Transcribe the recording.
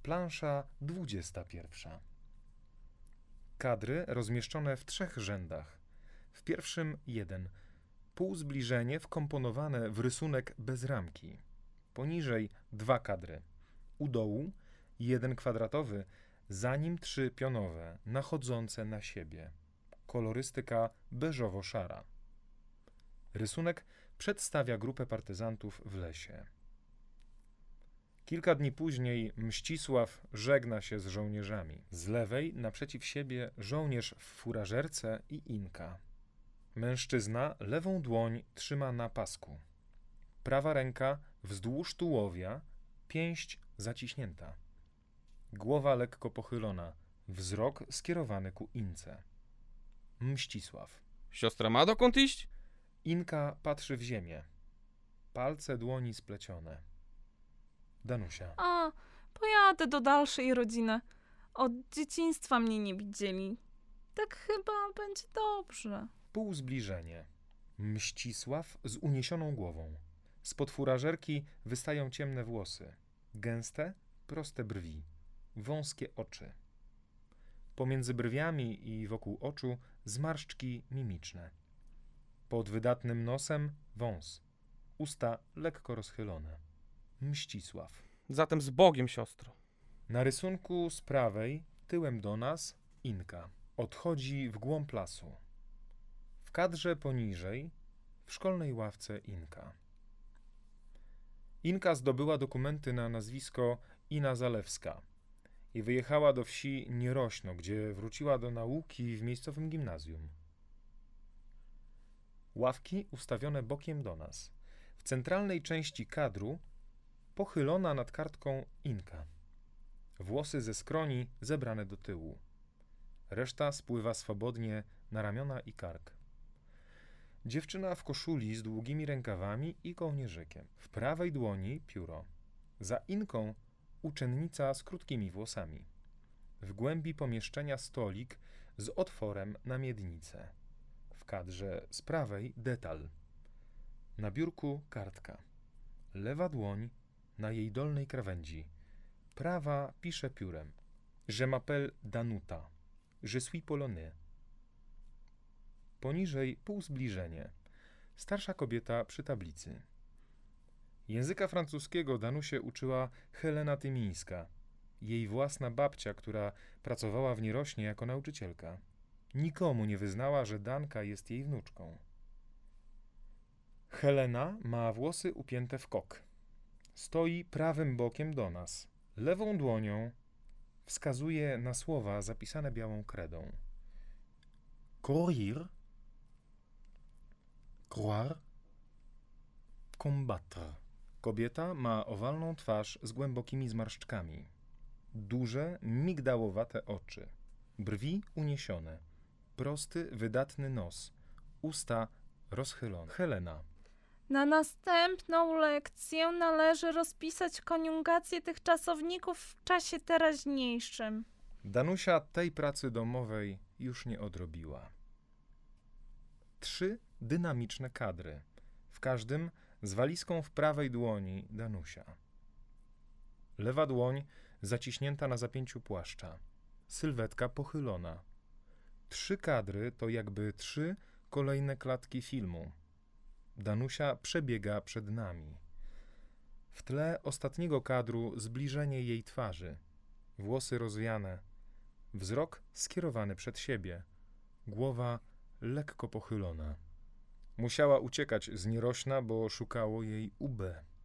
Plansza 21. Kadry rozmieszczone w 3 rzędach. W pierwszym 1. Półzbliżenie wkomponowane w rysunek bez ramki. Poniżej 2 kadry. U dołu 1 kwadratowy, za nim 3 pionowe, nachodzące na siebie. Kolorystyka beżowo-szara. Rysunek przedstawia grupę partyzantów w lesie. Kilka dni później Mścisław żegna się z żołnierzami. Z lewej naprzeciw siebie żołnierz w furażerce i inka. Mężczyzna lewą dłoń trzyma na pasku. Prawa ręka wzdłuż tułowia, pięść zaciśnięta. Głowa lekko pochylona, wzrok skierowany ku ince. Mścisław. Siostra ma dokąd iść? Inka patrzy w ziemię. Palce dłoni splecione. Danusia. A, pojadę do dalszej rodziny. Od dzieciństwa mnie nie widzieli. Tak chyba będzie dobrze. Półzbliżenie. Mścisław z uniesioną głową. Spod furażerki wystają ciemne włosy. Gęste, proste brwi. Wąskie oczy. Pomiędzy brwiami i wokół oczu zmarszczki mimiczne. Pod wydatnym nosem wąs. Usta lekko rozchylone. Mścisław. Zatem z Bogiem, siostro. Na rysunku z prawej, tyłem do nas, Inka. Odchodzi w głąb lasu. W kadrze poniżej, w szkolnej ławce Inka. Inka zdobyła dokumenty na nazwisko Ina Zalewska i wyjechała do wsi Nierośno, gdzie wróciła do nauki w miejscowym gimnazjum. Ławki ustawione bokiem do nas. W centralnej części kadru pochylona nad kartką Inka. Włosy ze skroni zebrane do tyłu. Reszta spływa swobodnie na ramiona i kark. Dziewczyna w koszuli z długimi rękawami i kołnierzykiem. W prawej dłoni pióro. Za Inką uczennica z krótkimi włosami. W głębi pomieszczenia stolik z otworem na miednicę. W kadrze z prawej detal. Na biurku kartka. Lewa dłoń na jej dolnej krawędzi. Prawa pisze piórem. Je m'appelle Danuta. Je suis polonais. Poniżej półzbliżenie. Starsza kobieta przy tablicy. Języka francuskiego Danusię uczyła Helena Tymińska, jej własna babcia, która pracowała w Nierośnie jako nauczycielka. Nikomu nie wyznała, że Danka jest jej wnuczką. Helena ma włosy upięte w kok. Stoi prawym bokiem do nas. Lewą dłonią wskazuje na słowa zapisane białą kredą. Courir, croire, combattre. Kobieta ma owalną twarz z głębokimi zmarszczkami. Duże, migdałowate oczy. Brwi uniesione. Prosty, wydatny nos. Usta rozchylone. Helena. Na następną lekcję należy rozpisać koniugację tych czasowników w czasie teraźniejszym. Danusia tej pracy domowej już nie odrobiła. 3 dynamiczne kadry. W każdym z walizką w prawej dłoni Danusia. Lewa dłoń zaciśnięta na zapięciu płaszcza. Sylwetka pochylona. 3 kadry to jakby 3 kolejne klatki filmu. Danusia przebiega przed nami. W tle ostatniego kadru zbliżenie jej twarzy. Włosy rozwiane. Wzrok skierowany przed siebie. Głowa lekko pochylona. Musiała uciekać z Nierośna, bo szukało jej UB.